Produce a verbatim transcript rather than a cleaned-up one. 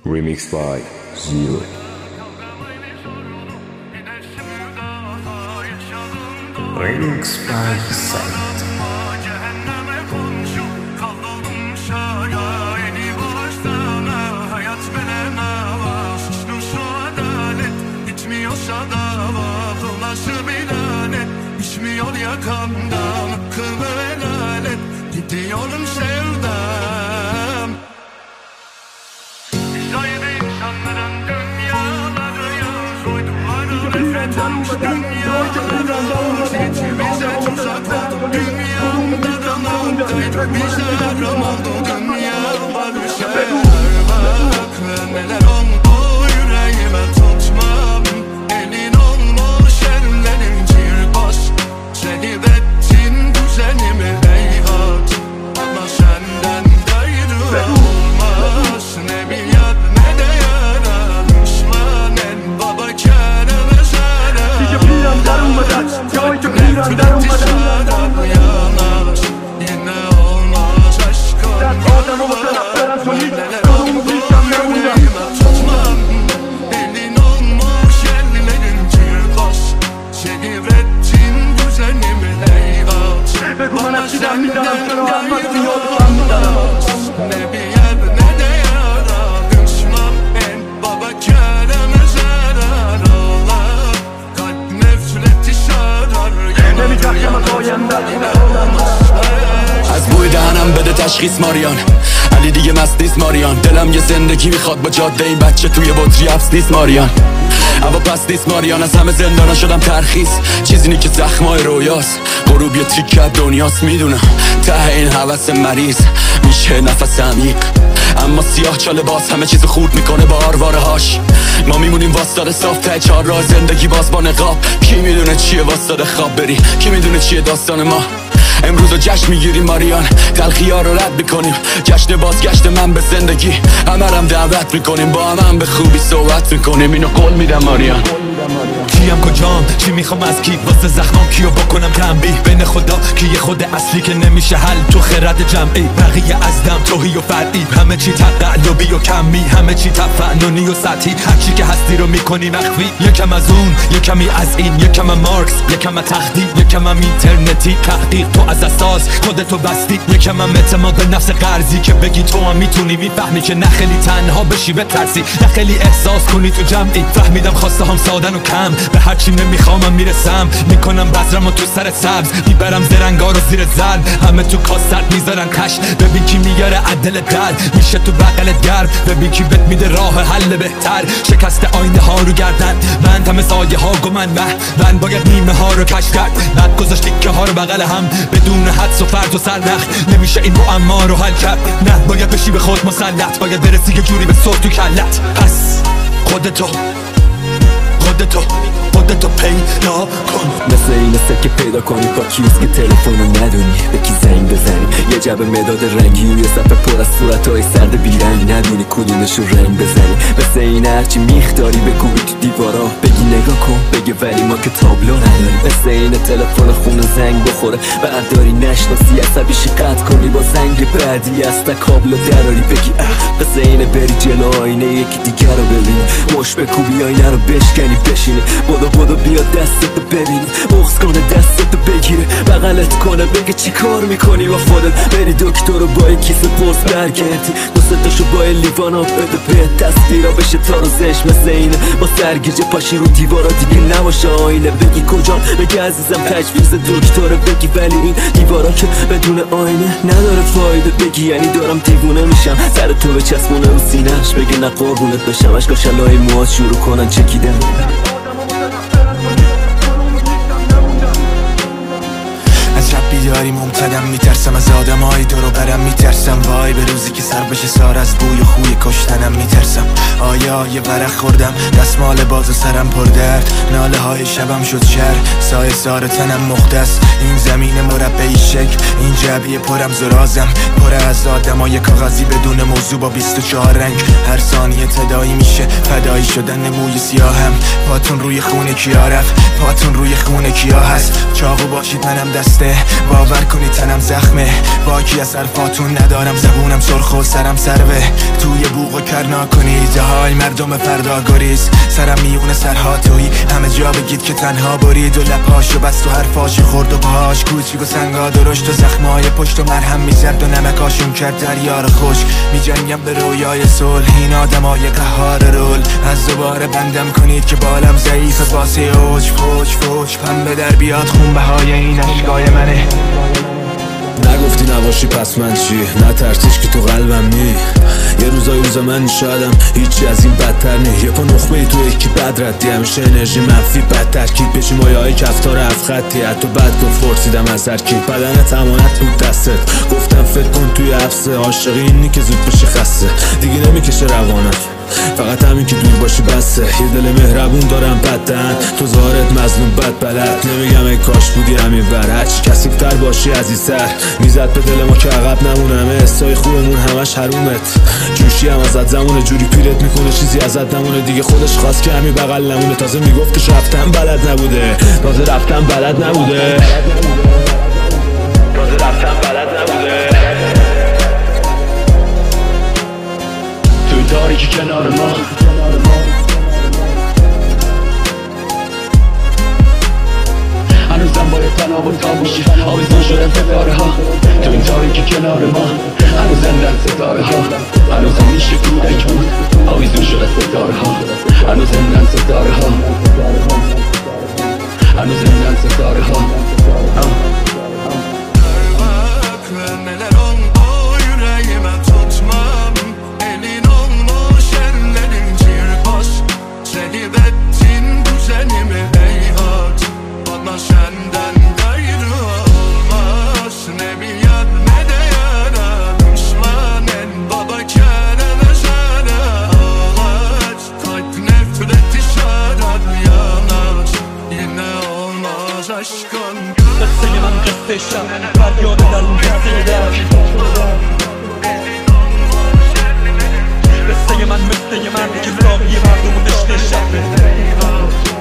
Remixed by Zero. Remixed by Saint. İçmiyor yakamdan hakkımı helal et. Gidiyorum sevdam. Sahibi insanların dünyaları soydular nefretten dünyaları. Bize tuzak oldu dünyamda da noktaydı. Bize haram oldu dünyalar. Şeyler bak neler oldu yüreğime tutmam. Elin olmuş ellerin cirbaz. Sevip ettin düzenimi heyhat. Ama senden gayrı olmaz. Ne bir yad ne de yara. Düşman en baba kereme zarar. Nefret işaret yanar. Yine olmaz aşkım yalvar. Neler oldu yüreğime tutmam. Elin olmuş ellerin cirbaz. Sevip ettin düzenimi heyhat. Bana senden gayrı olmaz. Ne bir yer ne de yara. Düşman en baba kereme zarar olar. Kalp nefreti sarar. از بوی دهنم بده تشخیص ماریان علی دیگه مست نیست ماریان دلم یه زندگی میخواد با جاده این بچه توی بطری حبس نیست ماریان اما پس نیست ماریان از همه زندانا شدم ترخیص چیزی که زخمای رویاست غروب یه تیکه دنیاست میدونم ته این حوث مریض میشه نفس عمیق اما سیاه چاله باز همه چیز خورد میکنه با آرواره هاش ما میمونیم واسطاده صاف ته چهار راه زندگی باز با نقاب کی میدونه چیه واسطاده خواب بری کی میدونه چیه داستان ما امروز رو جشن میگیریم ماریان تلخی ها رو رد میکنیم جشن بازگشت من به زندگی همه هم دعوت میکنیم با هم, هم به خوبی صحبت میکنیم اینو قول میدم ماریان کیم کجام چی میخوام از کی واسه زخمام کیو بکنم تنبیه بین خدا که یه خود اصلی که نمیشه حل تو خرد جمعی بقیه از دم توهی و فرعی همه چی تقلبی و کمی همه چی تفننی و سطحی هرچی که هستی رو میکنی مخفی یکم از اون یکمی از این یکم از مارکس یکم از تختی یکم از اینترنتی تحقیق تو از اساس خودتو بستی یکم از اعتماد به نفس قرضی که بگی تو هم میتونی میفهمی که نه خیلی تنها بشی بترسی نه خیلی احساس کنی تو جمعی فهمیدم خواسته هم سادن و کم به هرچی نمیخوامم میرسم میکنم بذرمو تو سر سبز میبرم زرنگا رو زیر زل همه تو کاست میذارن کش ببین کی میاره عدل درد میشه تو بغلت گرد ببین کی بهت میده راه حل بهتر شکست آینه ها رو گردن من همه سایه ها گمن من باید نیمه ها رو کش کرد بعد گذاشت تیکه ها رو بغل هم بدون حدس و فرد و سرنخ نمیشه این معما رو حل کرد نه باید بشی به خود مسلط باید برسی یه جوری به صوت تو کلت پس خودتو خودتو خودتو پیدا کن مثل این که پیدا کنی با کیست که تلفنو ندونی به کی زنگ بزنی یه جبه مداد رنگی و یه صفحه پر از صورتهای سرد بیرنگ ندونی کدومشو رنگ بزنی مثل این هرچی میخداری بگوی تو دیوارا بگی نگاه کن بگی ولی ما که تابلو نداری مثل این تلفن خونه زنگ بخوره برداری نشناسی عصبیشی قطع کنی با زنگ بعدی از تا کابلو دراری بگی اه مثل این بری جلو آینه یکی دیگر رو ببینی مش بکوبی آینه رو بشکنی بشینی بودو بودو بیا دستتو ببینی بغض کنه دستتو بگیره بغلت کنه بگه چی کار میکنی با خودت بری دکتر رو با یه کیسه پرس برگردی دوستاشو با لیوان آب بده به تصویرا بشه تارازش مثل اینه با سرگیجه پاشی رو دیوارا دیگه نباشه آینه بگی کجا بگی عزیزم تجویز دکتره بگی ولی این دیوارا که بدون آینه نداره فایده بگی یعنی دارم دیوونه میشم سر تو به چسبونه رو سینه‌اش بگه نه قربونت بشم اشکاشلای موهات شروع کنن چکیدن از شب بیداری ممتدم میترسم از آدمای دور و برم میترسم وای به روزی که سر بشه سار از بوی و خوی کشتنم میترسم آیا های ورق خوردم، دستمال باز سرم پر درد، ناله های شبم شد شر، سایه سار تنم مختص. این زمین مربعی شکل، این جعبه پرم زرازم، پر از آدمای کاغذی بدون موضوع با بیست و چهار رنگ. هر ثانیه تدایی میشه فدایی شدن موی سیاهم. پاتون روی خونه کیا رفت، پاتون روی خونه کیا هست. چاقو باشید منم دسته، باور کنید تنم زخمه. باکی از حرفاتون ندارم، زبونم سرخ و سرم سروه. توی بوق و کر نکنید های مردم فردا گریز. سرم میونه سرها توی همه جا بگید که تنها برید و لپاشو بست و حرفاشو خورد و پاهاش کوچیک و سنگا درشت و زخمای پشت و مرهم میزد و نمکاشون کرد دریار خوش. میجنگم به رویای صلح این آدمای قهار رول. از دوباره بندم کنید که بالم ضعیف واسه اوج فوج فوج. پنبه در بیاد خون بهای این اشکای منه. نگفتی نباشی پس من چی؟ نترسیش که تو قلبم نی. یه روزای روز من شادم هیچی از این بدتر نی. یه پا نخبه ای تو یکی بد ردی، همیشه انرژی منفی بد ترکیب بشی مایه های کفتار هفت خطی. حتی بد گفت فرسیدم از ترکیب بدنت امانت بود دستت. گفتم فکر کن توی حبسه عاشقی اینی که زود بشی خسته. دیگه نمیکشه روانت، فقط همین که دور باشی بسه. یه دل مهربون دارم بدن، تو ظاهرت مظلوم بد بلد. نمیگم ای کاش بودی همین ور، هرچی کثیف‌تر باشی عزیزتر. میزد به دل ما که عقب نمونم، حسای خوبمون همش حرومت. جوشی هم ازت زمونه، جوری پیرت میکنه چیزی ازت نمونه. دیگه خودش خواست که همین بغل نمونه. تازه میگفتش رفتم بلد نبوده، تازه رفتم بلد نبوده، تازه رفتم بلد نبوده. تاریکی کنار ما هنوزم باید تناب تا باشی، آویزون شدن ستاره ها. تو این تاریکی کنار ما هنوز زندن ستاره ها. هنوزم میشه کودک بود، آویزون شدن ستاره ها. هنوز زندن ستاره ها، هنوز زندن ستاره ها. قصه من قصه شب فریاد درون قصه در. قصه من مثل من که راقی مردم و دشت شب.